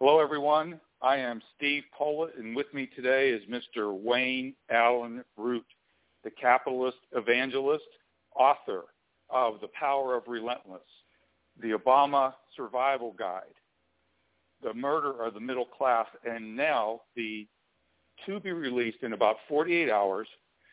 Hello, everyone. I am Steve Pollitt, and with me today is Mr. Wayne Allen Root, the capitalist evangelist, author of The Power of Relentless, The Obama Survival Guide, The Murder of the Middle Class, and now the to-be-released in about 48 hours,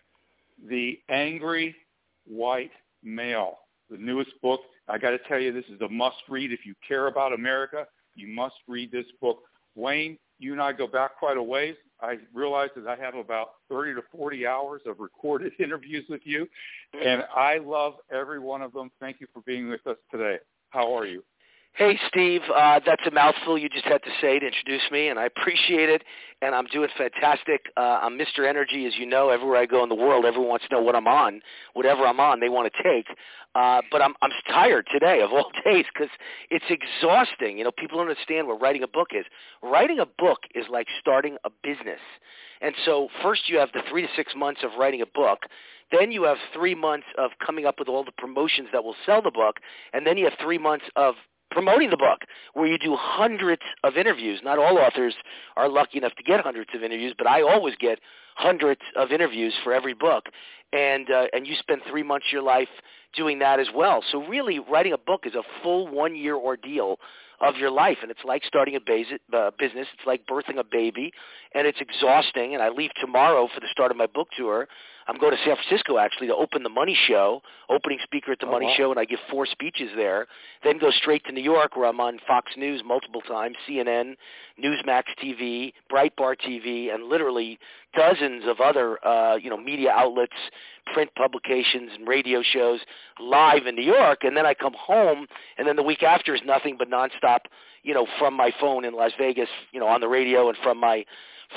The Angry White Male, the newest book. I got to tell you, this is a must-read. If you care about America, you must read this book. Wayne, you and I go back quite a ways. I realize that I have about 30 to 40 hours of recorded interviews with you, and I love every one of them. Thank you for being with us today. How are you? Hey, Steve, that's a mouthful you just had to say to introduce me, and I appreciate it, and I'm doing fantastic. I'm Mr. Energy, as you know. Everywhere I go in the world, everyone wants to know what I'm on. Whatever I'm on, they want to take. But I'm tired today of all days because it's exhausting. You know, people don't understand what writing a book is. Writing a book is like starting a business. And so first you have the 3 to 6 months of writing a book. Then you have 3 months of coming up with all the promotions that will sell the book. And then you have 3 months of promoting the book, where you do hundreds of interviews. Not all authors are lucky enough to get hundreds of interviews, but I always get hundreds of interviews for every book. And you spend 3 months of your life doing that as well. So really, writing a book is a full 1 year ordeal of your life, and it's like starting a business. It's like birthing a baby, and it's exhausting. And I leave tomorrow for the start of my book tour. I'm going to San Francisco, actually, to open the Money Show, opening speaker at the Money Show, and I give 4 speeches there. Then go straight to New York, where I'm on Fox News multiple times, CNN, Newsmax TV, Breitbart TV, and literally dozens of other media outlets, print publications, and radio shows live in New York. And then I come home, and then the week after is nothing but nonstop, from my phone in Las Vegas, on the radio, and from my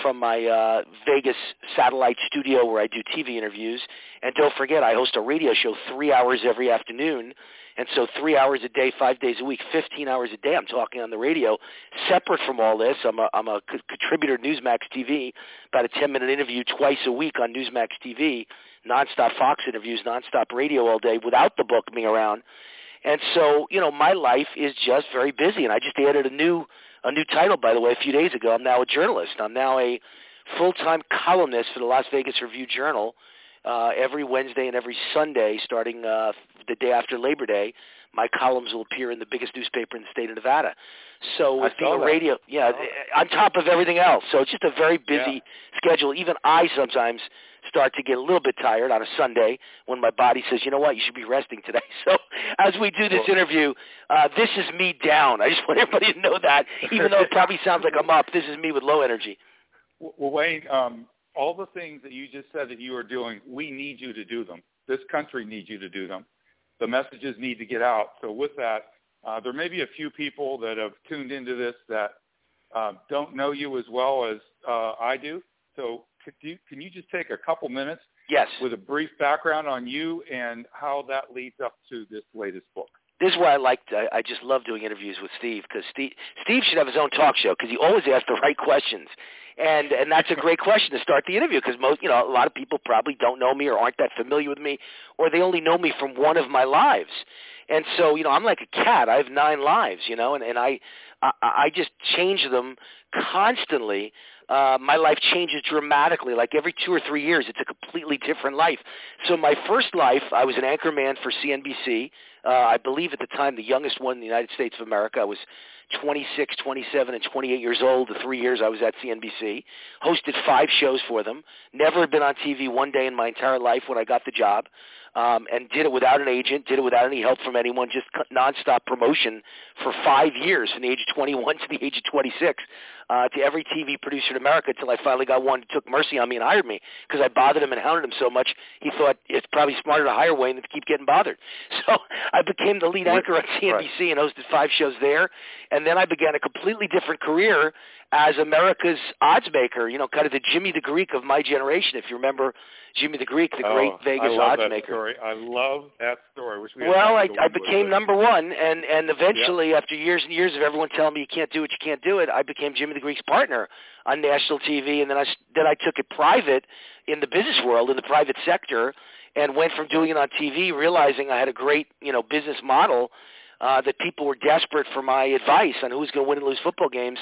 Vegas satellite studio where I do TV interviews. And don't forget, I host a radio show 3 hours every afternoon. And so 3 hours a day, 5 days a week, 15 hours a day I'm talking on the radio. Separate from all this, I'm a contributor to Newsmax TV, about a 10-minute interview twice a week on Newsmax TV, nonstop Fox interviews, nonstop radio all day without the book being around. And so, my life is just very busy. And I just added a new title, by the way, a few days ago. I'm now a journalist. I'm now a full-time columnist for the Las Vegas Review-Journal every Wednesday and every Sunday starting the day after Labor Day. My columns will appear in the biggest newspaper in the state of Nevada. So with being a radio, on top of everything else. So it's just a very busy schedule. Even I sometimes start to get a little bit tired on a Sunday when my body says, you know what, you should be resting today. So as we do this interview, this is me down. I just want everybody to know that. Even though it probably sounds like I'm up, this is me with low energy. Well, Wayne, all the things that you just said that you are doing, we need you to do them. This country needs you to do them. The messages need to get out. So with that, there may be a few people that have tuned into this that don't know you as well as I do. So can you just take a couple minutes with a brief background on you and how that leads up to this latest book? This is why I just love doing interviews with Steve, because Steve should have his own talk show because he always asks the right questions. And that's a great question to start the interview because a lot of people probably don't know me or aren't that familiar with me, or they only know me from one of my lives. And so, I'm like a cat. I have 9 lives, and I just change them constantly. My life changes dramatically. Like every 2 or 3 years, it's a completely different life. So my first life, I was an anchor man for CNBC. I believe at the time the youngest one in the United States of America. I was 26, 27, and 28 years old. The 3 years I was at CNBC. Hosted 5 shows for them. Never had been on TV one day in my entire life when I got the job. And did it without an agent, did it without any help from anyone, just nonstop promotion for 5 years from the age of 21 to the age of 26 to every TV producer in America until I finally got one who took mercy on me and hired me because I bothered him and hounded him so much he thought it's probably smarter to hire Wayne than to keep getting bothered. So I became the lead anchor on CNBC and hosted 5 shows there. And then I began a completely different career as America's odds maker, kind of the Jimmy the Greek of my generation. If you remember Jimmy the Greek, the great Vegas odds maker. I love that story. I became number one, and eventually, after years and years of everyone telling me you can't do it, I became Jimmy the Greek's partner on national TV, and then I took it private in the business world, in the private sector, and went from doing it on TV, realizing I had a great business model that people were desperate for my advice on who's going to win and lose football games.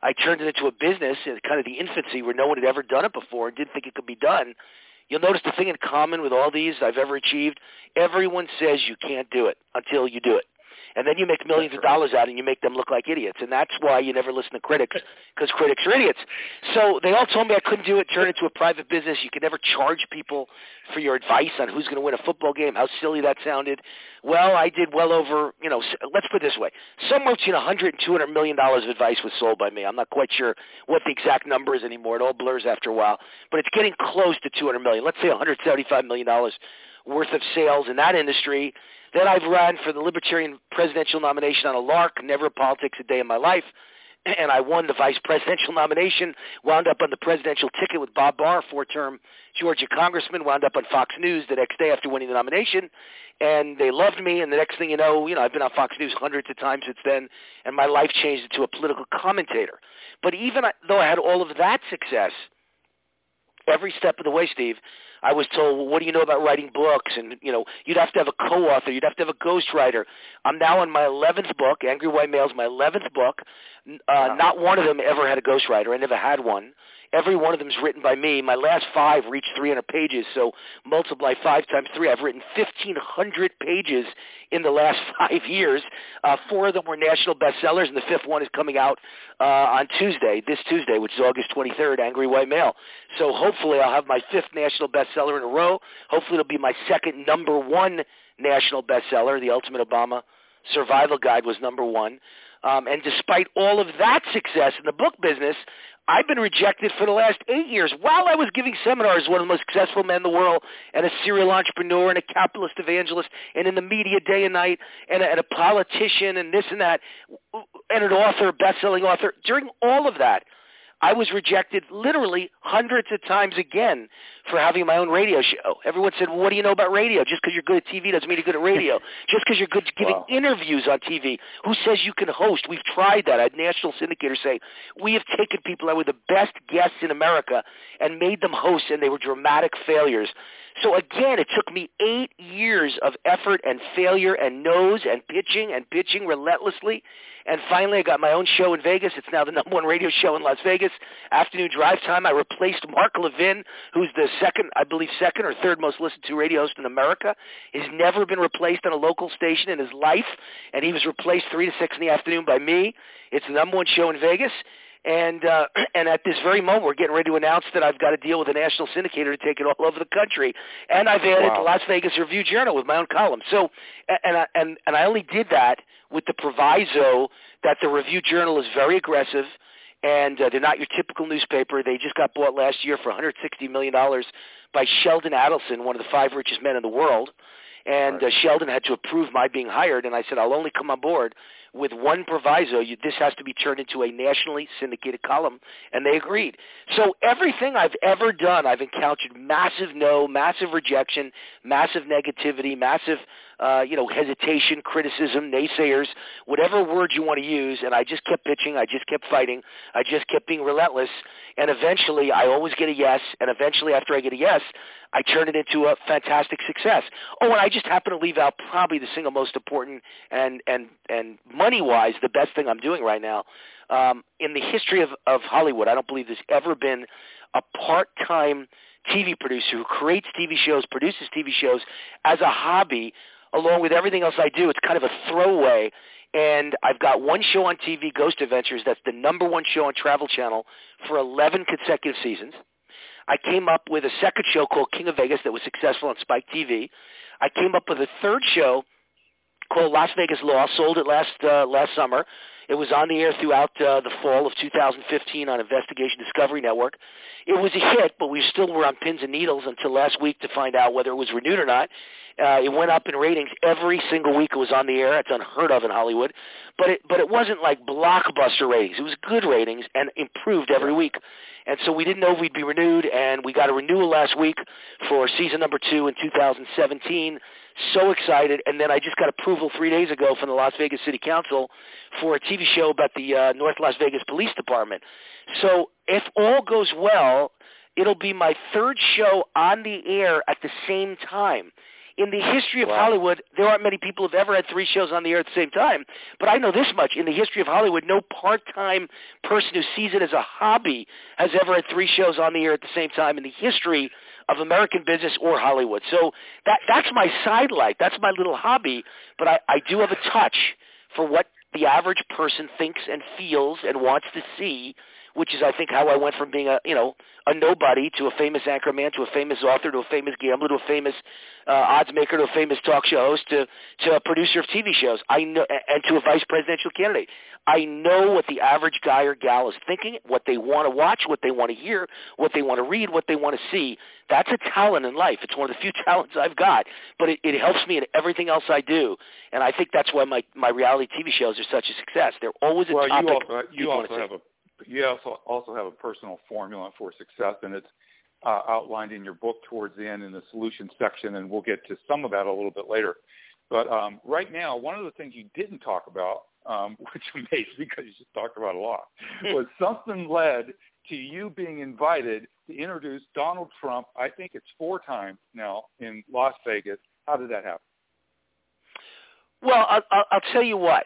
I turned it into a business in kind of the infancy where no one had ever done it before and didn't think it could be done. You'll notice the thing in common with all these I've ever achieved, everyone says you can't do it until you do it. And then you make millions of dollars out and you make them look like idiots. And that's why you never listen to critics, because critics are idiots. So they all told me I couldn't do it, turn it into a private business. You could never charge people for your advice on who's going to win a football game, how silly that sounded. Well, I did well over, let's put it this way. Somewhere between $100 and $200 million of advice was sold by me. I'm not quite sure what the exact number is anymore. It all blurs after a while. But it's getting close to $200 million. Let's say $175 million worth of sales in that industry. Then I've ran for the Libertarian presidential nomination on a lark, never politics a day in my life, and I won the vice presidential nomination, wound up on the presidential ticket with Bob Barr, four-term Georgia congressman, wound up on Fox News the next day after winning the nomination, and they loved me, and the next thing you know, I've been on Fox News hundreds of times since then, and my life changed into a political commentator. But even though I had all of that success, every step of the way, Steve, I was told, well, what do you know about writing books? And, you'd have to have a co-author. You'd have to have a ghostwriter. I'm now on my 11th book. Angry White Male is my 11th book. Not one of them ever had a ghostwriter. I never had one. Every one of them is written by me. My last 5 reached 300 pages, so multiply 5 times 3. I've written 1,500 pages in the last 5 years. 4 of them were national bestsellers, and the 5th one is coming out on this Tuesday, which is August 23rd, Angry White Male. So hopefully I'll have my 5th national bestseller in a row. Hopefully it'll be my second number 1 national bestseller. The Ultimate Obama Survival Guide was number 1. And despite all of that success in the book business, I've been rejected for the last 8 years. While I was giving seminars, one of the most successful men in the world, and a serial entrepreneur, and a capitalist evangelist, and in the media day and night, and a politician, and this and that, and an author, best-selling author. During all of that, I was rejected literally hundreds of times again for having my own radio show. Everyone said, well, what do you know about radio? Just because you're good at TV doesn't mean you're good at radio. Just because you're good at giving interviews on TV. Who says you can host? We've tried that. I had national syndicators say, we have taken people that were the best guests in America and made them hosts, and they were dramatic failures. So again, it took me 8 years of effort and failure and no's and pitching relentlessly. And finally, I got my own show in Vegas. It's now the number 1 radio show in Las Vegas. Afternoon drive time. I replaced Mark Levin, who's the second or third most listened to radio host in America. He's never been replaced on a local station in his life, and he was replaced 3 to 6 in the afternoon by me. It's the number 1 show in Vegas. And at this very moment, we're getting ready to announce that I've got a deal with a national syndicator to take it all over the country. And I've added the Las Vegas Review-Journal with my own column. So, and I only did that with the proviso that the Review-Journal is very aggressive, and they're not your typical newspaper. They just got bought last year for $160 million by Sheldon Adelson, one of the 5 richest men in the world. And Sheldon had to approve my being hired, and I said, I'll only come on board with one proviso. This has to be turned into a nationally syndicated column, and they agreed. So everything I've ever done, I've encountered massive no, massive rejection, massive negativity, massive hesitation, criticism, naysayers, whatever word you want to use, and I just kept pitching, I just kept fighting, I just kept being relentless, and eventually I always get a yes, and eventually after I get a yes, I turn it into a fantastic success. Oh, and I just happen to leave out probably the single most important and money-wise the best thing I'm doing right now. In the history of Hollywood, I don't believe there's ever been a part-time TV producer who creates TV shows, produces TV shows as a hobby along with everything else I do. It's kind of a throwaway. And I've got one show on TV, Ghost Adventures, that's the number 1 show on Travel Channel for 11 consecutive seasons. I came up with a second show called King of Vegas that was successful on Spike TV. I came up with a third show called Las Vegas Law, sold it last summer. It was on the air throughout the fall of 2015 on Investigation Discovery Network. It was a hit, but we still were on pins and needles until last week to find out whether it was renewed or not. It went up in ratings every single week it was on the air. It's unheard of in Hollywood. But it wasn't like blockbuster ratings. It was good ratings and improved every week. And so we didn't know if we'd be renewed, and we got a renewal last week for season number 2 in 2017. So excited. And then I just got approval 3 days ago from the Las Vegas City Council for a TV show about the North Las Vegas Police Department. So if all goes well, it'll be my third show on the air at the same time. In the history of Wow. Hollywood, there aren't many people who've ever had 3 shows on the air at the same time. But I know this much. In the history of Hollywood, no part-time person who sees it as a hobby has ever had 3 shows on the air at the same time in the history of American business or Hollywood. So that's my sidelight. That's my little hobby. But I do have a touch for what the average person thinks and feels and wants to see, which is, I think, how I went from being a nobody to a famous anchorman, to a famous author, to a famous gambler, to a famous odds maker, to a famous talk show host, to a producer of TV shows. I know, and to a vice presidential candidate. I know what the average guy or gal is thinking, what they want to watch, what they want to hear, what they want to read, what they want to see. That's a talent in life. It's one of the few talents I've got, but it helps me in everything else I do. And I think that's why my reality TV shows are such a success. They're always a topic. You also have a personal formula for success, and it's outlined in your book towards the end in the solution section, and we'll get to some of that a little bit later. But right now, one of the things you didn't talk about, which amazed me because you just talked about a lot, was something led to you being invited to introduce Donald Trump. I think it's 4 times now in Las Vegas. How did that happen? Well, I'll tell you what.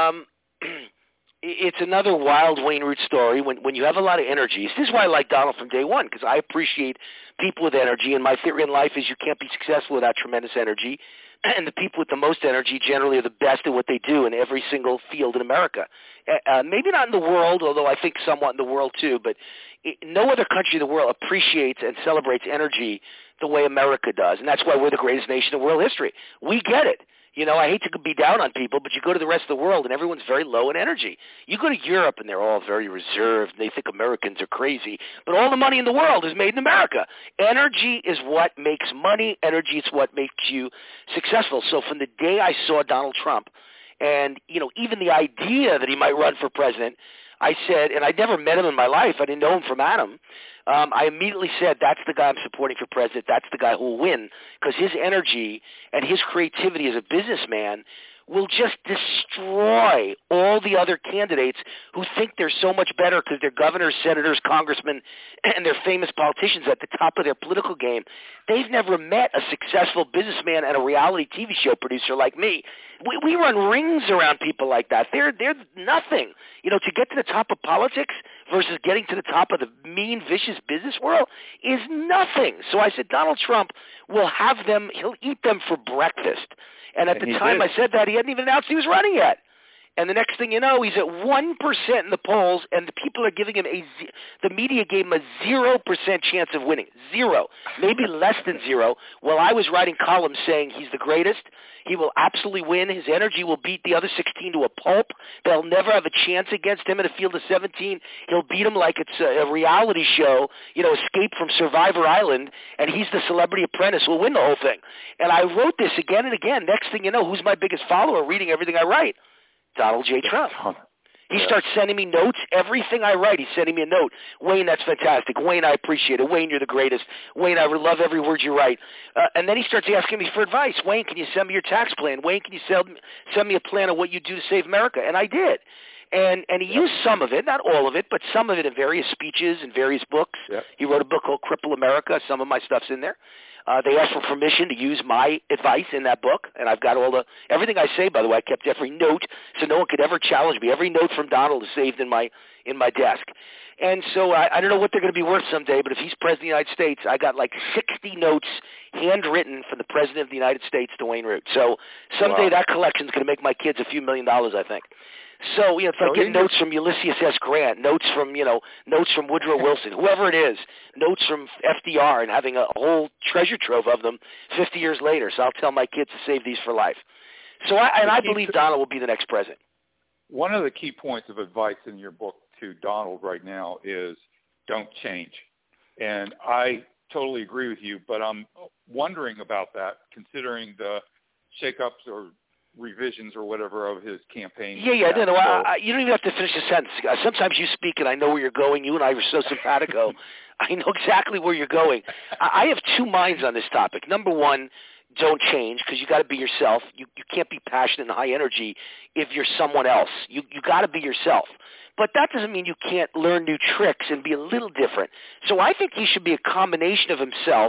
It's another wild Wayne Root story when you have a lot of energy. This is why I like Donald from day one, because I appreciate people with energy, and my theory in life is you can't be successful without tremendous energy, and the people with the most energy generally are the best at what they do in every single field in America. Maybe not in the world, although I think somewhat in the world too, but no other country in the world appreciates and celebrates energy the way America does, and that's why we're the greatest nation in world history. We get it. I hate to be down on people, but you go to the rest of the world and everyone's very low in energy. You go to Europe and they're all very reserved and they think Americans are crazy, but all the money in the world is made in America. Energy is what makes money. Energy is what makes you successful. So from the day I saw Donald Trump and, even the idea that he might run for president, I said, and I'd never met him in my life. I didn't know him from Adam. I immediately said, that's the guy I'm supporting for president. That's the guy who will win, because his energy and his creativity as a businessman will just destroy all the other candidates who think they're so much better because they're governors, senators, congressmen, and they're famous politicians at the top of their political game. They've never met a successful businessman and a reality TV show producer like me. We run rings around people like that. They're nothing. To get to the top of politics versus getting to the top of the mean, vicious business world is nothing. So I said, Donald Trump will have them, he'll eat them for breakfast. And at the time I said that, he hadn't even announced he was running yet. And the next thing you know, he's at 1% in the polls, and the people are giving him the media gave him a 0% chance of winning. 0. Maybe less than 0. While I was writing columns saying he's the greatest, he will absolutely win. His energy will beat the other 16 to a pulp. They'll never have a chance against him in a field of 17. He'll beat them like it's a reality show, Escape from Survivor Island, and he's the Celebrity Apprentice who will win the whole thing. And I wrote this again and again. Next thing you know, who's my biggest follower reading everything I write? Donald J. Trump. He starts sending me notes. Everything I write, he's sending me a note. Wayne, that's fantastic. Wayne, I appreciate it. Wayne, you're the greatest. Wayne, I love every word you write. And then he starts asking me for advice. Wayne, can you send me your tax plan? Wayne, can you send me a plan of what you do to save America? And I did. And he used some of it, not all of it, but some of it in various speeches and various books. Yep. He wrote a book called Cripple America. Some of my stuff's in there. They asked for permission to use my advice in that book, and I've got everything I say, by the way, I kept every note so no one could ever challenge me. Every note from Donald is saved in my desk. And so I don't know what they're going to be worth someday, but if he's president of the United States, I got like 60 notes handwritten from the president of the United States to Wayne Root. So someday that collection is going to make my kids a few $1 million, I think. So, if I get notes from Ulysses S. Grant, notes from Woodrow Wilson, whoever it is, notes from FDR, and having a whole treasure trove of them 50 years later. So I'll tell my kids to save these for life. So I believe Donald will be the next president. One of the key points of advice in your book to Donald right now is don't change. And I totally agree with you, but I'm wondering about that, considering the shakeups or revisions or whatever of his campaign. No, you don't even have to finish the sentence. Sometimes you speak and I know where you're going. You and I are so simpatico. I know exactly where you're going. I have 2 minds on this topic. Number one, don't change, because you got to be yourself. You can't be passionate and high energy if you're someone else. You got to be yourself. But that doesn't mean you can't learn new tricks and be a little different. So I think he should be a combination of himself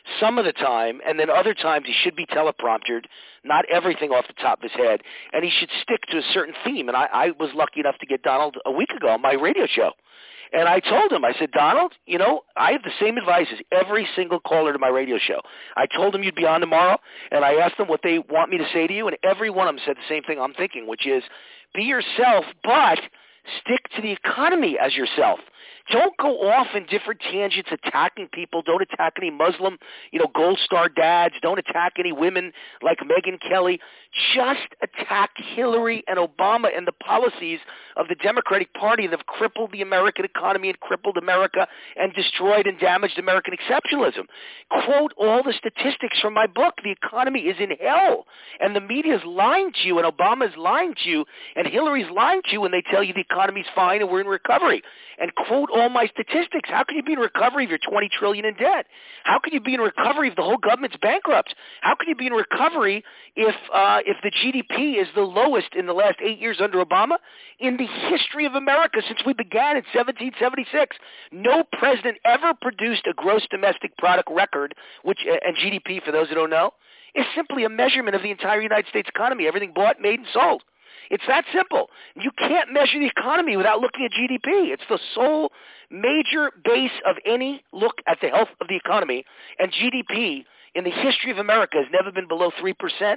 some of the time, and then other times he should be telepromptered, not everything off the top of his head, and he should stick to a certain theme. And I was lucky enough to get Donald a week ago on my radio show. And I told him, I said, Donald, you know, I have the same advice as every single caller to my radio show. I told him you'd be on tomorrow, and I asked them what they want me to say to you, and every one of them said the same thing I'm thinking, which is be yourself, but stick to the economy as yourself. Don't go off in different tangents attacking people. Don't attack any Muslim, Gold Star dads. Don't attack any women like Megyn Kelly. Just attack Hillary and Obama and the policies of the Democratic Party that have crippled the American economy and crippled America and destroyed and damaged American exceptionalism. Quote all the statistics from my book. The economy is in hell, and the media is lying to you, and Obama is lying to you, and Hillary's lying to you when they tell you the economy's fine and we're in recovery. And quote all my statistics. How can you be in recovery if you're $20 trillion in debt? How can you be in recovery if the whole government's bankrupt? How can you be in recovery if the GDP is the lowest in the last 8 years under Obama? In the history of America since we began in 1776, no president ever produced a gross domestic product record, and GDP, for those who don't know, is simply a measurement of the entire United States economy, everything bought, made, and sold. It's that simple. You can't measure the economy without looking at GDP. It's the sole major base of any look at the health of the economy. And GDP in the history of America has never been below 3%,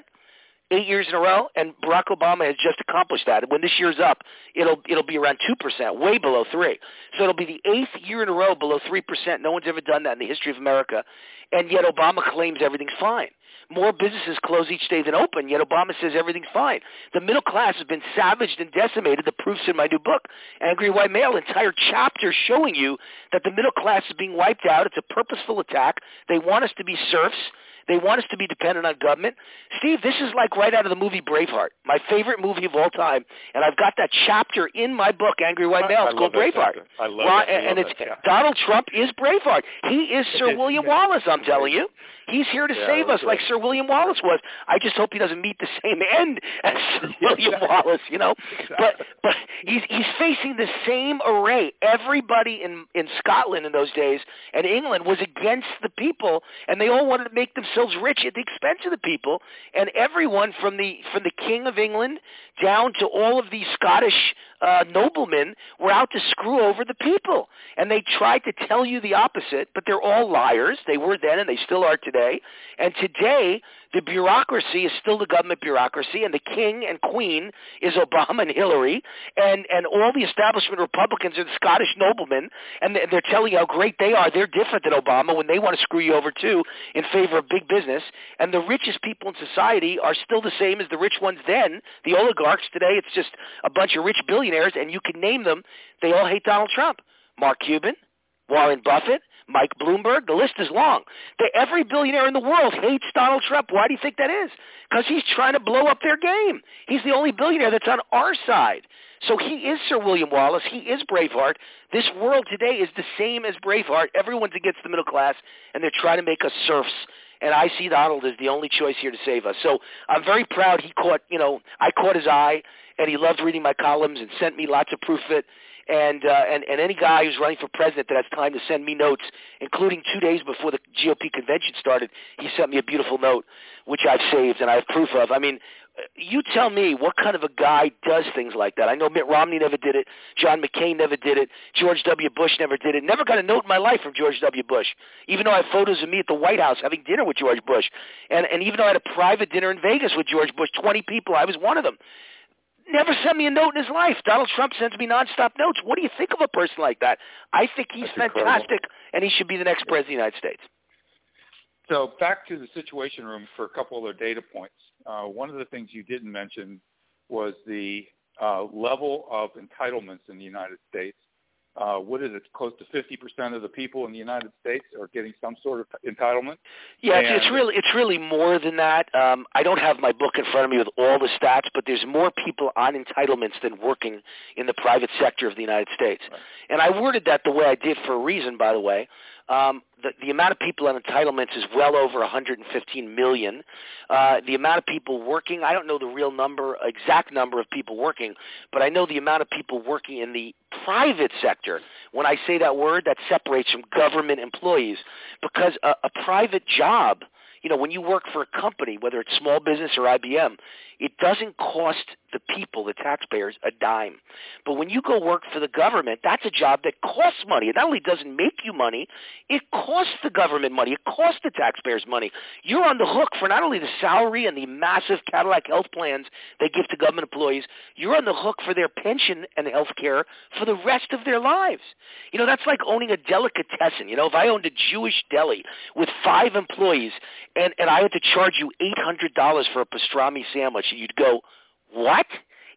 8 years in a row, and Barack Obama has just accomplished that. And when this year's up, it'll be around 2%, way below 3%. So it'll be the 8th year in a row below 3%. No one's ever done that in the history of America. And yet Obama claims everything's fine. More businesses close each day than open, yet Obama says everything's fine. The middle class has been savaged and decimated. The proof's in my new book, Angry White Male, entire chapter showing you that the middle class is being wiped out. It's a purposeful attack. They want us to be serfs. They want us to be dependent on government. Steve, this is like right out of the movie Braveheart, my favorite movie of all time. And I've got that chapter in my book, Angry White Male. It's called Braveheart. I love it. And Donald Trump is Braveheart. He is Sir William Wallace, I'm telling you. He's here to save us like Sir William Wallace was. I just hope he doesn't meet the same end as Sir William Wallace, Exactly. But he's facing the same array. Everybody in Scotland in those days and England was against the people, and they all wanted to make themselves rich at the expense of the people. And everyone from the King of England down to all of these Scottish noblemen were out to screw over the people. And they tried to tell you the opposite, but they're all liars. They were then and they still are today. And today, the bureaucracy is still the government bureaucracy, and the king and queen is Obama and Hillary, and all the establishment Republicans are the Scottish noblemen, and they're telling you how great they are. They're different than Obama when they want to screw you over, too, in favor of big business. And the richest people in society are still the same as the rich ones then. The oligarchs today, it's just a bunch of rich billionaires, and you can name them. They all hate Donald Trump. Mark Cuban, Warren Buffett, Mike Bloomberg, the list is long. Every billionaire in the world hates Donald Trump. Why do you think that is? Because he's trying to blow up their game. He's the only billionaire that's on our side. So he is Sir William Wallace. He is Braveheart. This world today is the same as Braveheart. Everyone's against the middle class, and they're trying to make us serfs. And I see Donald as the only choice here to save us. So I'm very proud I caught his eye, and he loved reading my columns and sent me lots of proof of it. And any guy who's running for president that has time to send me notes, including 2 days before the GOP convention started, he sent me a beautiful note, which I've saved and I have proof of. I mean, you tell me what kind of a guy does things like that. I know Mitt Romney never did it. John McCain never did it. George W. Bush never did it. Never got a note in my life from George W. Bush, even though I have photos of me at the White House having dinner with George Bush. And even though I had a private dinner in Vegas with George Bush, 20 people, I was one of them. Never sent me a note in his life. Donald Trump sends me nonstop notes. What do you think of a person like that? I think he's fantastic, and he should be the next president of the United States. So back to the Situation Room for a couple other data points. One of the things you didn't mention was the level of entitlements in the United States. What is it? Close to 50% of the people in the United States are getting some sort of entitlement. Yeah, it's really more than that. I don't have my book in front of me with all the stats, but there's more people on entitlements than working in the private sector of the United States. Right. And I worded that the way I did for a reason, by the way. The amount of people on entitlements is well over 115 million. The amount of people working, I don't know the real number, exact number of people working, but I know the amount of people working in the private sector. When I say that word, that separates from government employees, because a private job, when you work for a company, whether it's small business or IBM, it doesn't cost the people, the taxpayers, a dime. But when you go work for the government, that's a job that costs money. It not only doesn't make you money, it costs the government money. It costs the taxpayers money. You're on the hook for not only the salary and the massive Cadillac health plans they give to government employees, you're on the hook for their pension and health care for the rest of their lives. That's like owning a delicatessen. If I owned a Jewish deli with 5 employees and I had to charge you $800 for a pastrami sandwich, and you'd go, what?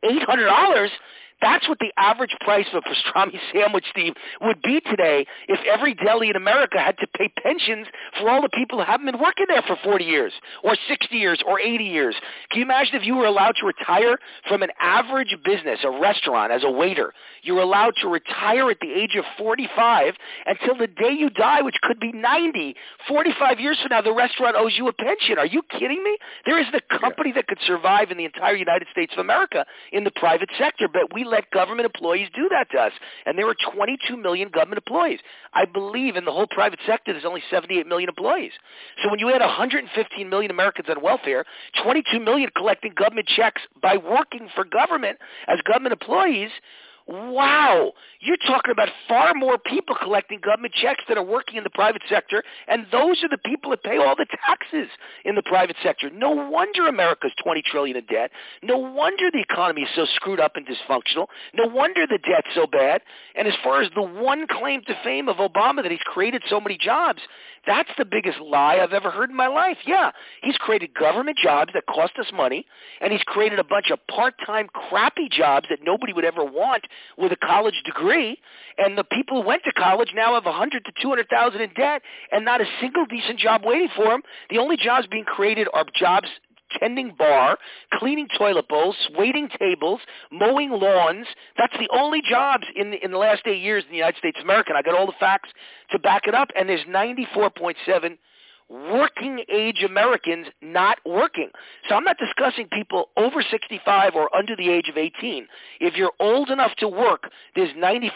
$800? That's what the average price of a pastrami sandwich, Steve, would be today if every deli in America had to pay pensions for all the people who haven't been working there for 40 years or 60 years or 80 years. Can you imagine if you were allowed to retire from an average business, a restaurant, as a waiter? You're allowed to retire at the age of 45 until the day you die, which could be 90. 45 years from now, the restaurant owes you a pension. Are you kidding me? There isn't a company that could survive in the entire United States of America in the private sector, but we let government employees do that to us. And there were 22 million government employees. I believe in the whole private sector there's only 78 million employees. So when you add 115 million Americans on welfare, 22 million collecting government checks by working for government as government employees, wow, you're talking about far more people collecting government checks that are working in the private sector, and those are the people that pay all the taxes in the private sector. No wonder America's $20 trillion in debt. No wonder the economy is so screwed up and dysfunctional. No wonder the debt's so bad. And as far as the one claim to fame of Obama, that he's created so many jobs, that's the biggest lie I've ever heard in my life. Yeah, he's created government jobs that cost us money, and he's created a bunch of part-time crappy jobs that nobody would ever want with a college degree, and the people who went to college now have $100,000 to $200,000 in debt and not a single decent job waiting for them. The only jobs being created are jobs tending bar, cleaning toilet bowls, waiting tables, mowing lawns. That's the only jobs in the last 8 years in the United States of America. And I got all the facts to back it up, and there's 94.7 working age Americans not working. So I'm not discussing people over 65 or under the age of 18. If you're old enough to work, there's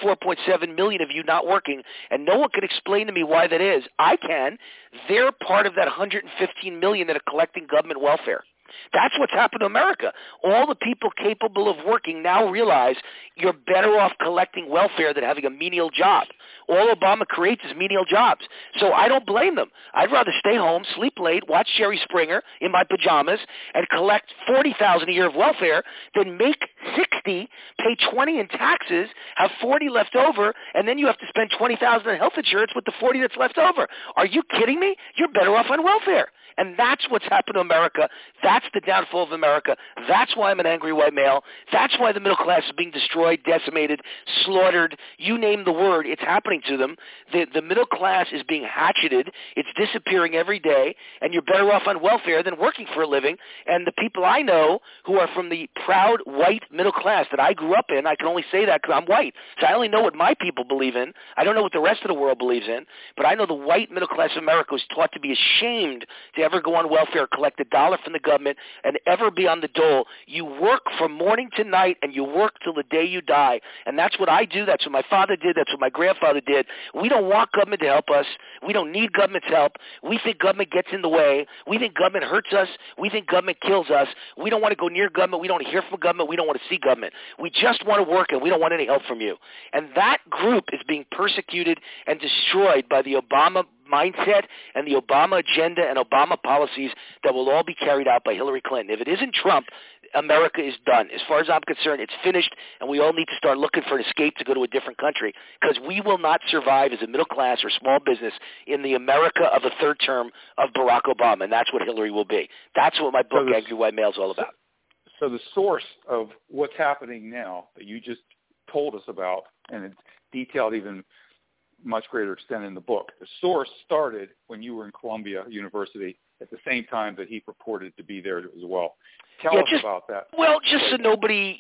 94.7 million of you not working, and no one can explain to me why that is. I can. They're part of that 115 million that are collecting government welfare. That's what's happened to America. All the people capable of working now realize you're better off collecting welfare than having a menial job. All Obama creates is menial jobs. So I don't blame them. I'd rather stay home, sleep late, watch Jerry Springer in my pajamas, and collect $40,000 a year of welfare than make 60, pay 20 in taxes, have 40 left over, and then you have to spend 20,000 in health insurance with the 40 that's left over. Are you kidding me? You're better off on welfare. And that's what's happened to America. That's the downfall of America. That's why I'm an angry white male. That's why the middle class is being destroyed, decimated, slaughtered. You name the word, it's happening to them. The middle class is being hatcheted. It's disappearing every day, and you're better off on welfare than working for a living. And the people I know who are from the proud white middle class that I grew up in, I can only say that because I'm white. So I only know what my people believe in. I don't know what the rest of the world believes in. But I know the white middle class of America was taught to be ashamed to ever go on welfare, collect a dollar from the government, and ever be on the dole. You work from morning to night, and you work till the day you die. And that's what I do. That's what my father did. That's what my grandfather did. We don't want government to help us. We don't need government's help. We think government gets in the way. We think government hurts us. We think government kills us. We don't want to go near government. We don't want to hear from government. We don't want to see government. We just want to work, and we don't want any help from you. And that group is being persecuted and destroyed by the Obama mindset and the Obama agenda and Obama policies that will all be carried out by Hillary Clinton. If it isn't Trump, America is done. As far as I'm concerned, it's finished, and we all need to start looking for an escape to go to a different country, because we will not survive as a middle class or small business in the America of the third term of Barack Obama, and that's what Hillary will be. That's what my book, Angry White Male, is all about. So the source of what's happening now that you just told us about, and it's detailed even much greater extent in the book, the source started when you were in Columbia University at the same time that he purported to be there as well. Tell us about that. Well, just so nobody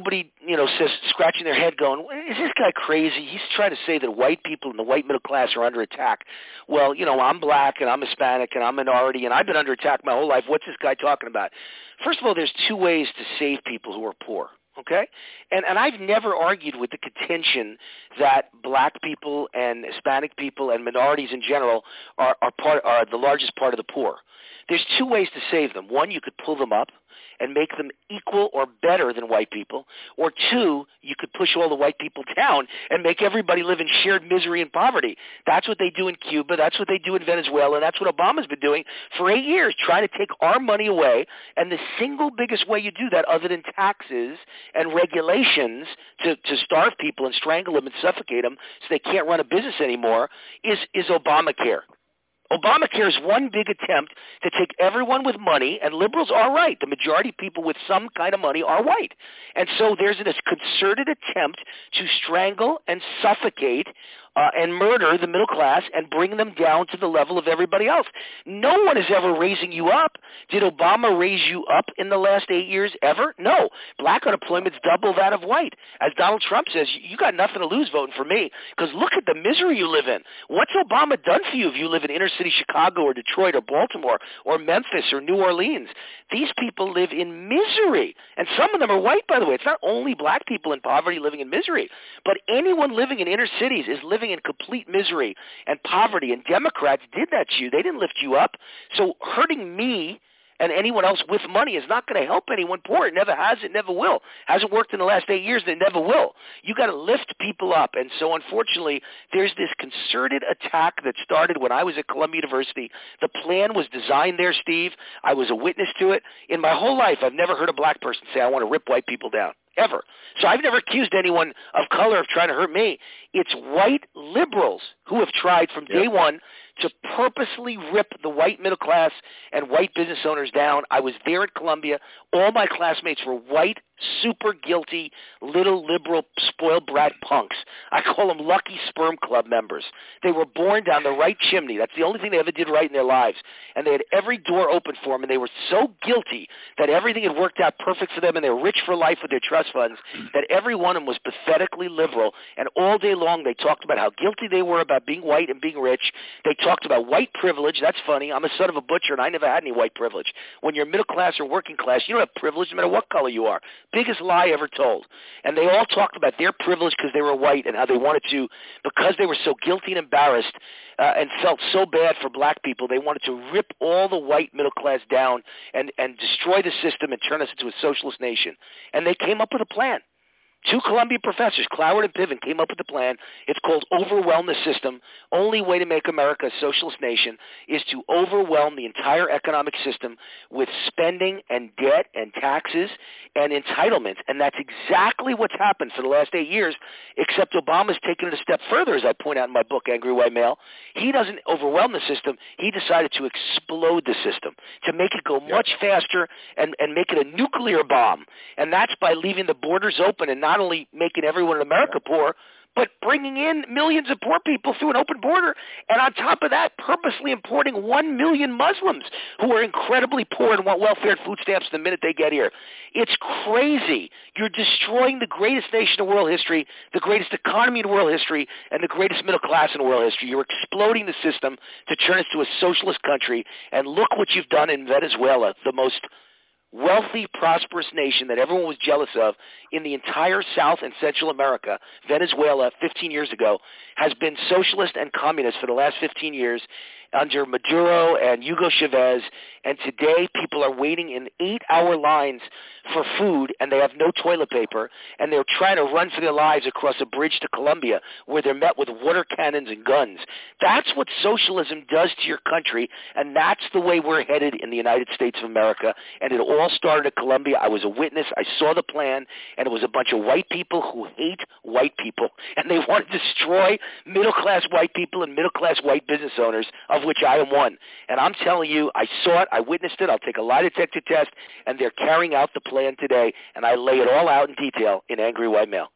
says, scratching their head going, is this guy crazy? He's trying to say that white people in the white middle class are under attack. Well, I'm black and I'm Hispanic and I'm minority and I've been under attack my whole life. What's this guy talking about? First of all, there's two ways to save people who are poor. Okay? And I've never argued with the contention that black people and Hispanic people and minorities in general are the largest part of the poor. There's two ways to save them. One, you could pull them up and make them equal or better than white people. Or two, you could push all the white people down and make everybody live in shared misery and poverty. That's what they do in Cuba. That's what they do in Venezuela. And that's what Obama's been doing for 8 years, trying to take our money away. And the single biggest way you do that, other than taxes and regulations to starve people and strangle them and suffocate them so they can't run a business anymore, is Obamacare. Obamacare is one big attempt to take everyone with money, and liberals are right. The majority of people with some kind of money are white. And so there's this concerted attempt to strangle and suffocate and murder the middle class and bring them down to the level of everybody else. No one is ever raising you up. Did Obama raise you up in the last 8 years ever? No. Black unemployment's double that of white. As Donald Trump says, you got nothing to lose voting for me because look at the misery you live in. What's Obama done for you if you live in inner city Chicago or Detroit or Baltimore or Memphis or New Orleans? These people live in misery. And some of them are white, by the way. It's not only black people in poverty living in misery, but anyone living in inner cities is living in complete misery and poverty, and Democrats did that to you. They didn't lift you up. So hurting me and anyone else with money is not going to help anyone poor. It never has. It never will. Hasn't worked in the last 8 years. And it never will. You got to lift people up. And so unfortunately, there's this concerted attack that started when I was at Columbia University. The plan was designed there, Steve. I was a witness to it. In my whole life, I've never heard a black person say, I want to rip white people down. Ever. So I've never accused anyone of color of trying to hurt me. It's white liberals who have tried from day one to purposely rip the white middle class and white business owners down. I was there at Columbia. All my classmates were white, super guilty, little liberal, spoiled brat punks. I call them Lucky Sperm Club members. They were born down the right chimney. That's the only thing they ever did right in their lives. And they had every door open for them, and they were so guilty that everything had worked out perfect for them, and they were rich for life with their trust funds, that every one of them was pathetically liberal. And all day long they talked about how guilty they were about being white and being rich. They talked about white privilege. That's funny. I'm a son of a butcher, and I never had any white privilege. When you're middle class or working class, you don't have privilege no matter what color you are. Biggest lie ever told. And they all talked about their privilege because they were white and how they wanted to, because they were so guilty and embarrassed and felt so bad for black people, they wanted to rip all the white middle class down and destroy the system and turn us into a socialist nation. And they came up with a plan. Two Columbia professors, Cloward and Piven, came up with a plan. It's called Overwhelm the System. Only way to make America a socialist nation is to overwhelm the entire economic system with spending and debt and taxes and entitlements. And that's exactly what's happened for the last 8 years, except Obama's taken it a step further, as I point out in my book, Angry White Male. He doesn't overwhelm the system. He decided to explode the system, to make it go much faster and make it a nuclear bomb. And that's by leaving the borders open and not only making everyone in America poor, but bringing in millions of poor people through an open border, and on top of that, purposely importing 1 million Muslims who are incredibly poor and want welfare and food stamps the minute they get here. It's crazy. You're destroying the greatest nation in world history, the greatest economy in world history, and the greatest middle class in world history. You're exploding the system to turn us to a socialist country, and look what you've done in Venezuela, the most wealthy, prosperous nation that everyone was jealous of in the entire South and Central America. Venezuela, 15 years ago, has been socialist and communist for the last 15 years under Maduro and Hugo Chavez, and today people are waiting in 8-hour lines for food, and they have no toilet paper, and they're trying to run for their lives across a bridge to Colombia, where they're met with water cannons and guns. That's what socialism does to your country, and that's the way we're headed in the United States of America, and it all started at Columbia. I was a witness. I saw the plan, and it was a bunch of white people who hate white people, and they want to destroy middle-class white people and middle-class white business owners, of which I am one. And I'm telling you, I saw it, I witnessed it, I'll take a lie detector test, and they're carrying out the plan today, and I lay it all out in detail in Angry White Male.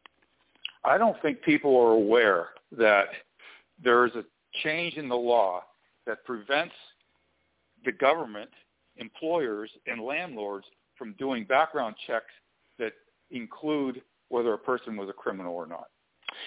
I don't think people are aware that there is a change in the law that prevents the government, employers, and landlords from doing background checks that include whether a person was a criminal or not.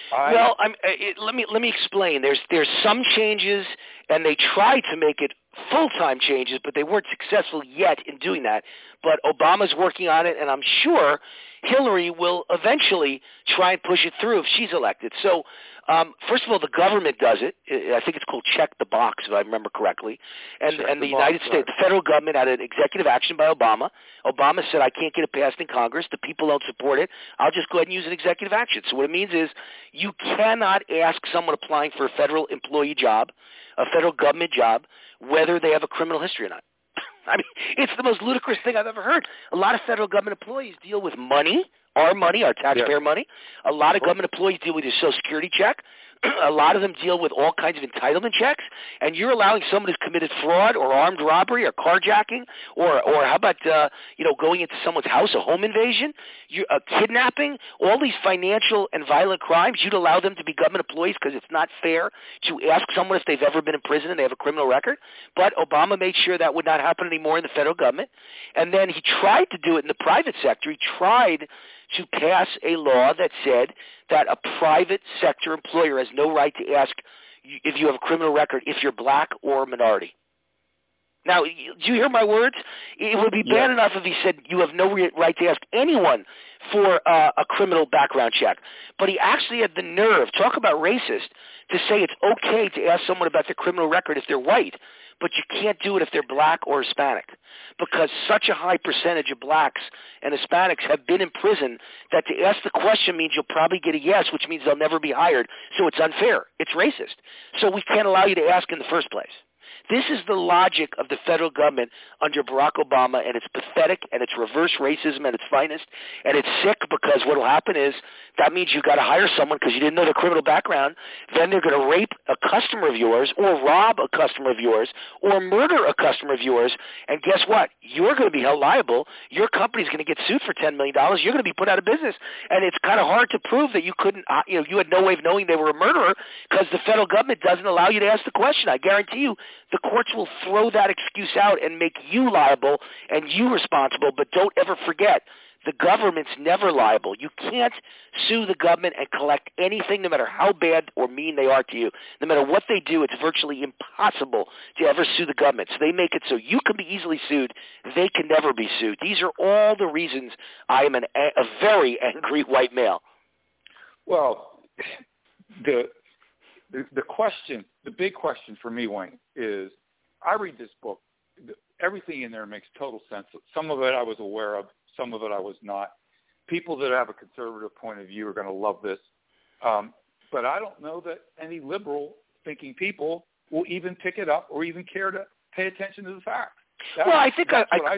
Let me explain. There's some changes, and they tried to make it full-time changes, but they weren't successful yet in doing that. But Obama's working on it, and I'm sure Hillary will eventually try and push it through if she's elected. So, first of all, the government does it. I think it's called check the box, if I remember correctly. And the United States, the federal government had an executive action by Obama. Obama said, I can't get it passed in Congress. The people don't support it. I'll just go ahead and use an executive action. So what it means is you cannot ask someone applying for a federal employee job, a federal government job, whether they have a criminal history or not. I mean, it's the most ludicrous thing I've ever heard. A lot of federal government employees deal with money, our taxpayer money. A lot of government employees deal with your Social Security check. A lot of them deal with all kinds of entitlement checks, and you're allowing someone who's committed fraud or armed robbery or carjacking or how about going into someone's house, a home invasion, kidnapping, all these financial and violent crimes. You'd allow them to be government employees because it's not fair to ask someone if they've ever been in prison and they have a criminal record. But Obama made sure that would not happen anymore in the federal government, and then he tried to do it in the private sector. He tried to pass a law that said that a private sector employer has no right to ask if you have a criminal record if you're black or a minority. Now, do you hear my words? It would be bad enough if he said you have no right to ask anyone for a criminal background check. But he actually had the nerve, talk about racist, to say it's okay to ask someone about their criminal record if they're white, but you can't do it if they're black or Hispanic, because such a high percentage of blacks and Hispanics have been in prison that to ask the question means you'll probably get a yes, which means they'll never be hired. So it's unfair. It's racist. So we can't allow you to ask in the first place. This is the logic of the federal government under Barack Obama, and it's pathetic, and it's reverse racism at its finest, and it's sick because what will happen is that means you've got to hire someone because you didn't know their criminal background. Then they're going to rape a customer of yours or rob a customer of yours or murder a customer of yours, and guess what? You're going to be held liable. Your company's going to get sued for $10 million. You're going to be put out of business, and it's kind of hard to prove that you couldn't, you had no way of knowing they were a murderer because the federal government doesn't allow you to ask the question. I guarantee you the courts will throw that excuse out and make you liable and you responsible, but don't ever forget, the government's never liable. You can't sue the government and collect anything, no matter how bad or mean they are to you. No matter what they do, it's virtually impossible to ever sue the government. So they make it so you can be easily sued. They can never be sued. These are all the reasons I am a very angry white male. Well, the question, the big question for me, Wayne, is I read this book. Everything in there makes total sense. Some of it I was aware of. Some of it I was not. People that have a conservative point of view are going to love this. But I don't know that any liberal-thinking people will even pick it up or even care to pay attention to the facts. I think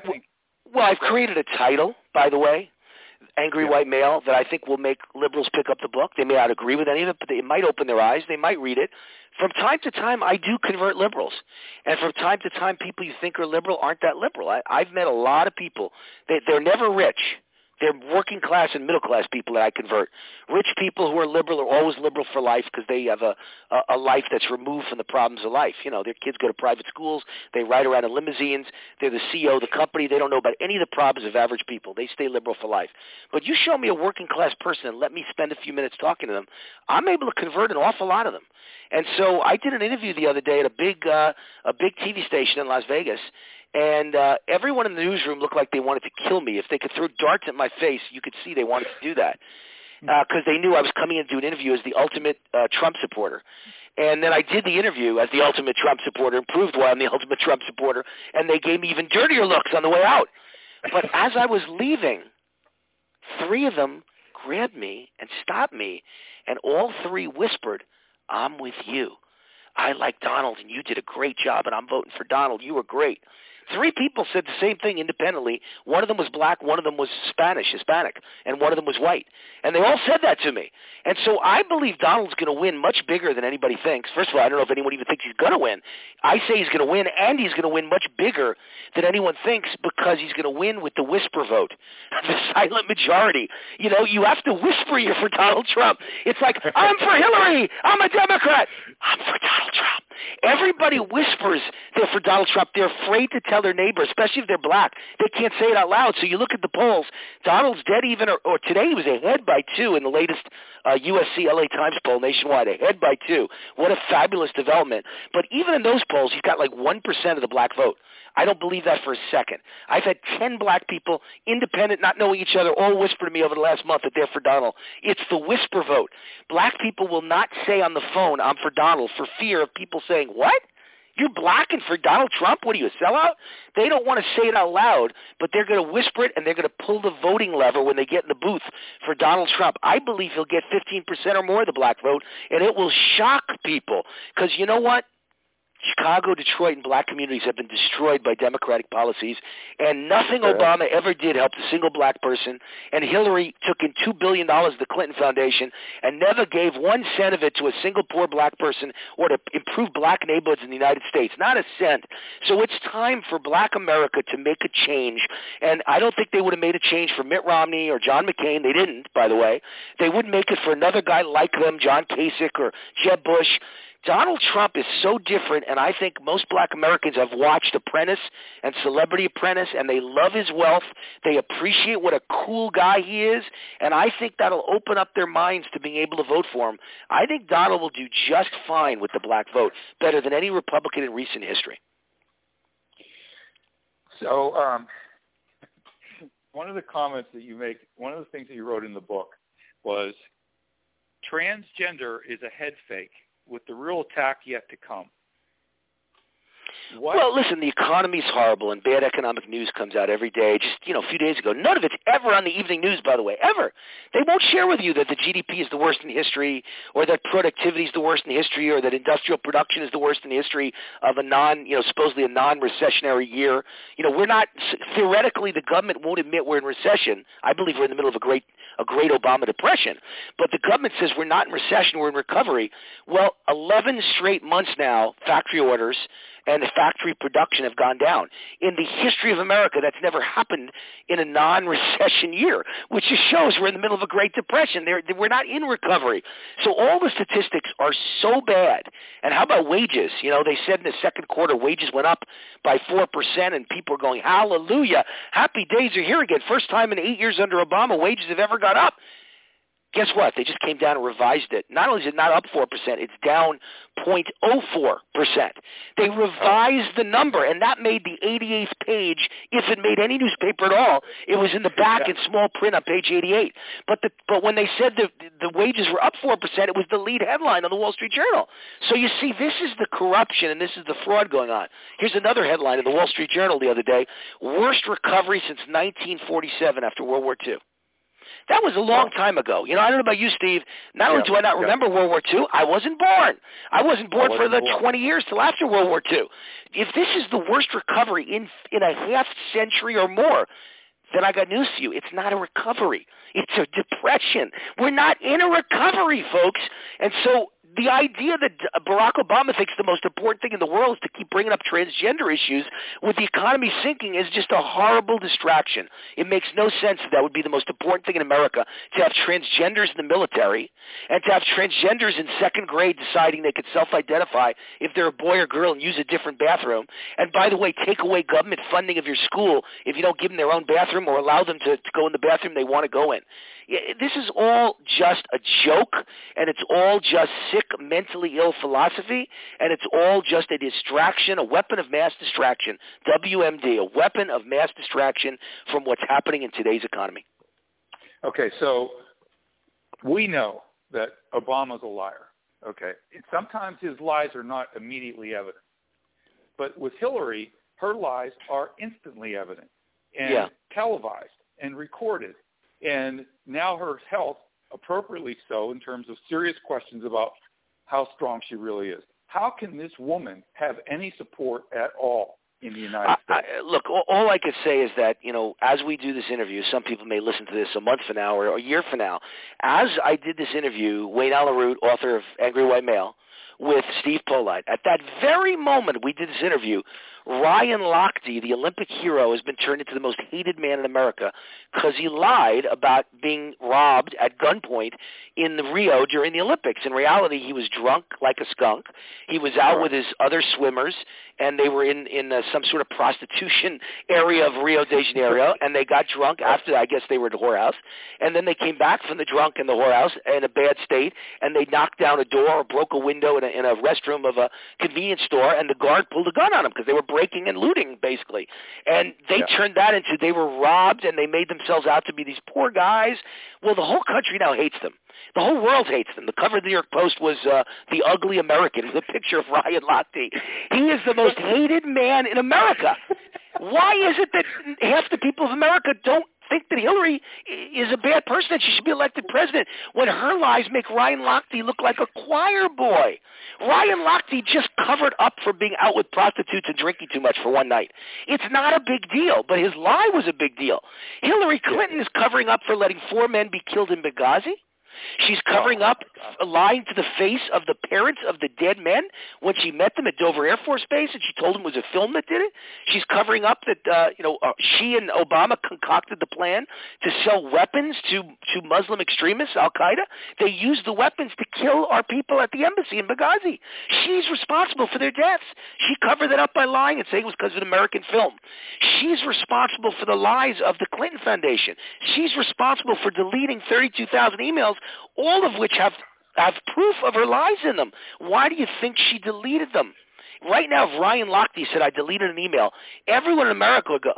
I've created a title, by the way, Angry White Male, that I think will make liberals pick up the book. They may not agree with any of it, but it might open their eyes. They might read it. From time to time, I do convert liberals. And from time to time, people you think are liberal aren't that liberal. I've met a lot of people. They're never rich. They're working class and middle class people that I convert. Rich people who are liberal are always liberal for life because they have a life that's removed from the problems of life. You know, their kids go to private schools. They ride around in limousines. They're the CEO of the company. They don't know about any of the problems of average people. They stay liberal for life. But you show me a working class person and let me spend a few minutes talking to them, I'm able to convert an awful lot of them. And so I did an interview the other day at a big TV station in Las Vegas, and everyone in the newsroom looked like they wanted to kill me. If they could throw darts at my face, you could see they wanted to do that because they knew I was coming in to do an interview as the ultimate Trump supporter. And then I did the interview as the ultimate Trump supporter and proved why I'm the ultimate Trump supporter, and they gave me even dirtier looks on the way out. But as I was leaving, 3 of them grabbed me and stopped me, and all 3 whispered, "I'm with you. I like Donald, and you did a great job, and I'm voting for Donald. You were great." 3 people said the same thing independently. One of them was black, one of them was Hispanic, and one of them was white. And they all said that to me. And so I believe Donald's going to win much bigger than anybody thinks. First of all, I don't know if anyone even thinks he's going to win. I say he's going to win, and he's going to win much bigger than anyone thinks because he's going to win with the whisper vote, the silent majority. You know, you have to whisper you're for Donald Trump. It's like, I'm for Hillary. I'm a Democrat. I'm for Donald Trump. Everybody whispers they're for Donald Trump. They're afraid to tell their neighbor, especially if they're black. They can't say it out loud. So you look at the polls. Donald's dead even, or today he was ahead by 2 in the latest USC LA Times poll nationwide, ahead by 2. What a fabulous development. But even in those polls, he's got like 1% of the black vote. I don't believe that for a second. I've had 10 black people, independent, not knowing each other, all whisper to me over the last month that they're for Donald. It's the whisper vote. Black people will not say on the phone, I'm for Donald, for fear of people saying, what? You're black and for Donald Trump? What are you, a sellout? They don't want to say it out loud, but they're going to whisper it, and they're going to pull the voting lever when they get in the booth for Donald Trump. I believe he'll get 15% or more of the black vote, and it will shock people. Because you know what? Chicago, Detroit, and black communities have been destroyed by Democratic policies, and nothing Obama ever did helped a single black person, and Hillary took in $2 billion of the Clinton Foundation and never gave 1 cent of it to a single poor black person or to improve black neighborhoods in the United States, not a cent. So it's time for black America to make a change, and I don't think they would have made a change for Mitt Romney or John McCain. They didn't, by the way. They wouldn't make it for another guy like them, John Kasich or Jeb Bush. Donald Trump is so different, and I think most black Americans have watched Apprentice and Celebrity Apprentice, and they love his wealth. They appreciate what a cool guy he is, and I think that'll open up their minds to being able to vote for him. I think Donald will do just fine with the black vote, better than any Republican in recent history. So one of the comments that you make, one of the things that you wrote in the book was, transgender is a head fake, with the real attack yet to come. What? Well, listen, the economy's horrible, and bad economic news comes out every day. Just, a few days ago. None of it's ever on the evening news, by the way, ever. They won't share with you that the GDP is the worst in history, or that productivity is the worst in history, or that industrial production is the worst in history of a supposedly a non-recessionary year. We're not, theoretically, the government won't admit we're in recession. I believe we're in the middle of a great Obama depression. But the government says we're not in recession, we're in recovery. Well, 11 straight months now, factory orders and the factory production have gone down. In the history of America, that's never happened in a non-recession year, which just shows we're in the middle of a Great Depression. We're not in recovery. So all the statistics are so bad. And how about wages? They said in the second quarter wages went up by 4%, and people are going, hallelujah, happy days are here again. First time in 8 years under Obama, wages have ever gone up. Guess what? They just came down and revised it. Not only is it not up 4%, it's down 0.04%. They revised the number, and that made the 88th page, if it made any newspaper at all. It was in the back in small print on page 88. But when they said the wages were up 4%, it was the lead headline on the Wall Street Journal. So you see, this is the corruption, and this is the fraud going on. Here's another headline in the Wall Street Journal the other day: worst recovery since 1947 after World War II. That was a long time ago. I don't know about you, Steve. Not only do I not remember World War II, I wasn't born. I wasn't born for the 20 years till after World War II. If this is the worst recovery in a half century or more, then I got news for you. It's not a recovery. It's a depression. We're not in a recovery, folks. And so the idea that Barack Obama thinks the most important thing in the world is to keep bringing up transgender issues with the economy sinking is just a horrible distraction. It makes no sense that would be the most important thing in America, to have transgenders in the military and to have transgenders in second grade deciding they could self-identify if they're a boy or girl and use a different bathroom. And by the way, take away government funding of your school if you don't give them their own bathroom or allow them to go in the bathroom they want to go in. This is all just a joke, and it's all just sick, mentally ill philosophy, and it's all just a distraction, a weapon of mass distraction, WMD, a weapon of mass distraction from what's happening in today's economy. Okay, so we know that Obama's a liar, okay? And sometimes his lies are not immediately evident. But with Hillary, her lies are instantly evident and televised and recorded. And now her health, appropriately so, in terms of serious questions about how strong she really is. How can this woman have any support at all in the United States? Look, all I could say is that, as we do this interview, some people may listen to this a month from now or a year from now. As I did this interview, Wayne Allen Root, author of Angry White Male, with Steve Polite, at that very moment we did this interview, Ryan Lochte, the Olympic hero, has been turned into the most hated man in America because he lied about being robbed at gunpoint in Rio during the Olympics. In reality, he was drunk like a skunk. He was out with his other swimmers, and they were in some sort of prostitution area of Rio de Janeiro, and they got drunk after, I guess they were at the whorehouse, and then they came back from the drunk in the whorehouse in a bad state, and they knocked down a door or broke a window in a restroom of a convenience store, and the guard pulled a gun on them because they were breaking and looting, basically. And they turned that into they were robbed, and they made themselves out to be these poor guys. Well, the whole country now hates them. The whole world hates them. The cover of the New York Post was The Ugly American, with a picture of Ryan Lochte. He is the most hated man in America. Why is it that half the people of America don't think that Hillary is a bad person, that she should be elected president, when her lies make Ryan Lochte look like a choir boy? Ryan Lochte just covered up for being out with prostitutes and drinking too much for one night. It's not a big deal, but his lie was a big deal. Hillary Clinton is covering up for letting 4 men be killed in Benghazi. She's covering up, lying to the face of the parents of the dead men when she met them at Dover Air Force Base, and she told them it was a film that did it. She's covering up that she and Obama concocted the plan to sell weapons to Muslim extremists, Al-Qaeda. They used the weapons to kill our people at the embassy in Benghazi. She's responsible for their deaths. She covered that up by lying and saying it was because of an American film. She's responsible for the lies of the Clinton Foundation. She's responsible for deleting 32,000 emails, all of which have proof of her lies in them. Why do you think she deleted them? Right now, if Ryan Lochte said, I deleted an email, everyone in America would go,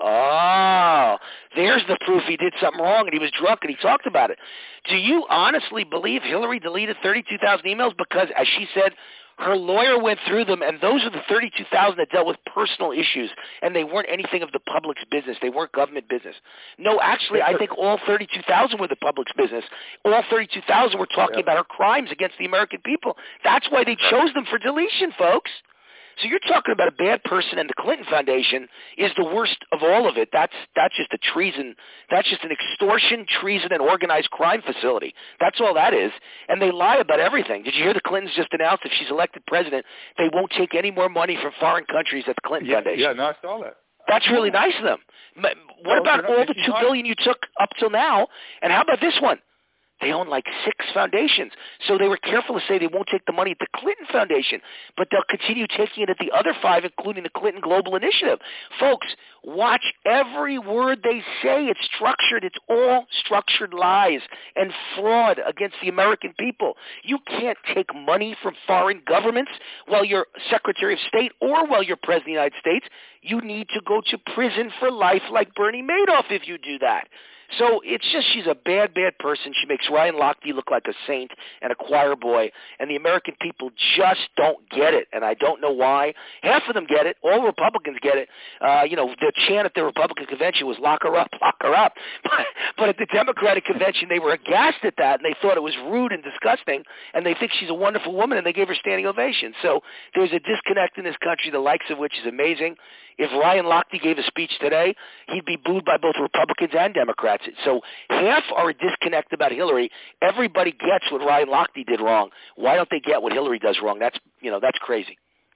oh, there's the proof he did something wrong and he was drunk and he talked about it. Do you honestly believe Hillary deleted 32,000 emails because, as she said, her lawyer went through them, and those are the 32,000 that dealt with personal issues, and they weren't anything of the public's business. They weren't government business. No, actually, I think all 32,000 were the public's business. All 32,000 were talking about her crimes against the American people. That's why they chose them for deletion, folks. So you're talking about a bad person, and the Clinton Foundation is the worst of all of it. That's just a treason. That's just an extortion, treason, and organized crime facility. That's all that is. And they lie about everything. Did you hear the Clintons just announced if she's elected president, they won't take any more money from foreign countries at the Clinton Foundation? Yeah, no, I saw that. That's really nice of them. What about all the $2 billion you took up till now? And how about this one? They own like 6 foundations. So they were careful to say they won't take the money at the Clinton Foundation, but they'll continue taking it at the other 5, including the Clinton Global Initiative. Folks, watch every word they say. It's structured. It's all structured lies and fraud against the American people. You can't take money from foreign governments while you're Secretary of State or while you're President of the United States. You need to go to prison for life like Bernie Madoff if you do that. So it's just she's a bad, bad person. She makes Ryan Lochte look like a saint and a choir boy, and the American people just don't get it, and I don't know why. Half of them get it. All Republicans get it. The chant at the Republican convention was lock her up, lock her up. But at the Democratic convention, they were aghast at that, and they thought it was rude and disgusting, and they think she's a wonderful woman, and they gave her standing ovation. So there's a disconnect in this country, the likes of which is amazing. If Ryan Lochte gave a speech today, he'd be booed by both Republicans and Democrats. So half are a disconnect about Hillary. Everybody gets what Ryan Lochte did wrong. Why don't they get what Hillary does wrong? That's crazy.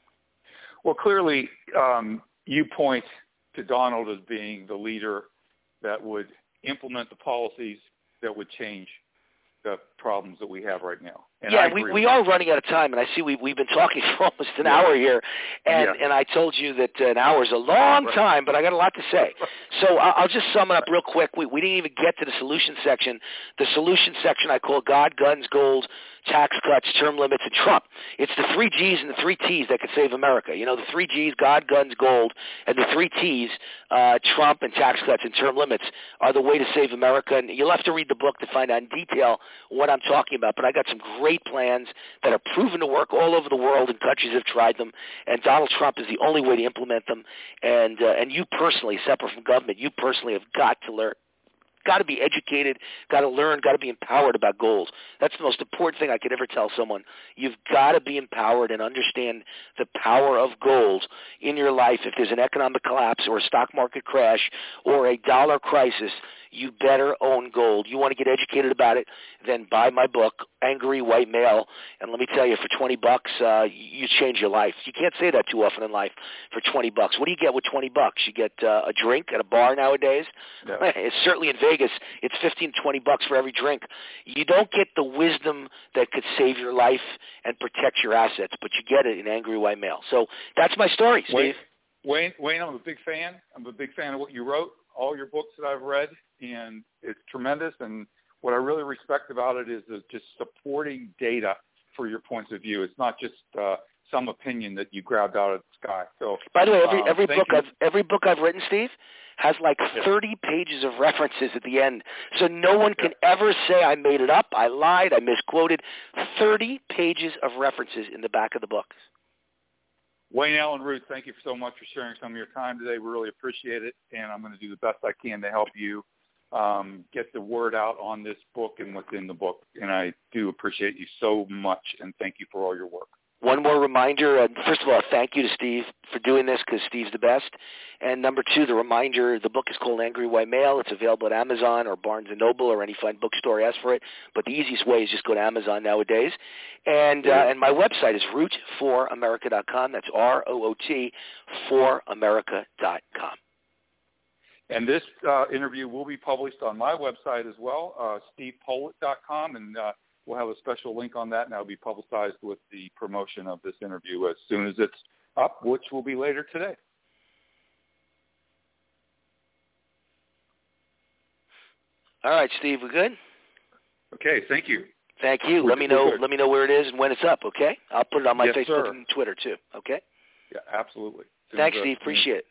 Well, clearly, you point to Donald as being the leader that would implement the policies that would change the problems that we have right now. And yeah, we are running out of time, and I see we've been talking for almost an hour here, and I told you that an hour is a long time, but I got a lot to say. So I'll just sum it up real quick. We didn't even get to the solution section. The solution section I call God, Guns, Gold, Tax Cuts, Term Limits, and Trump. It's the 3 Gs and the 3 Ts that could save America. You know, the 3 Gs, God, Guns, Gold, and the 3 Ts, Trump and Tax Cuts and Term Limits, are the way to save America. And you'll have to read the book to find out in detail what I'm talking about, but I got some great plans that are proven to work all over the world, and countries have tried them, and Donald Trump is the only way to implement them. And you personally, separate from government, you personally have got to learn got to be educated, got to learn, got to be empowered about goals. That's the most important thing I could ever tell someone. You've got to be empowered and understand the power of goals in your life. If there's an economic collapse or a stock market crash or a dollar crisis, you better own gold. You want to get educated about it, then buy my book, Angry White Male. And let me tell you, for $20, you change your life. You can't say that too often in life. For $20, what do you get with $20? You get a drink at a bar nowadays. Yeah. It's certainly in Vegas. It's $15, $20 for every drink. You don't get the wisdom that could save your life and protect your assets, but you get it in Angry White Male. So that's my story, Steve. Wayne, I'm a big fan. I'm a big fan of what you wrote, all your books that I've read, and it's tremendous. And what I really respect about it is just supporting data for your points of view. It's not just some opinion that you grabbed out of the sky. So, by the way, every book I've written, Steve, has like 30 pages of references at the end. So no one can ever say I made it up, I lied, I misquoted. 30 pages of references in the back of the book. Wayne Allen Root, thank you so much for sharing some of your time today. We really appreciate it, and I'm going to do the best I can to help you get the word out on this book and what's in the book. And I do appreciate you so much, and thank you for all your work. One more reminder, first of all, thank you to Steve for doing this because Steve's the best. And number two, the reminder, the book is called Angry White Male. It's available at Amazon or Barnes & Noble or any fine bookstore asks for it. But the easiest way is just go to Amazon nowadays. And my website is root4america.com. That's ROOT, foramerica.com. And this interview will be published on my website as well, stevepolit.com, and we'll have a special link on that, and that'll be publicized with the promotion of this interview as soon as it's up, which will be later today. All right, Steve, we good? Okay, thank you. Thank you. Let me know where it is and when it's up, okay? I'll put it on my Facebook and Twitter too, okay? Yeah, absolutely. Thanks, Steve. Appreciate it.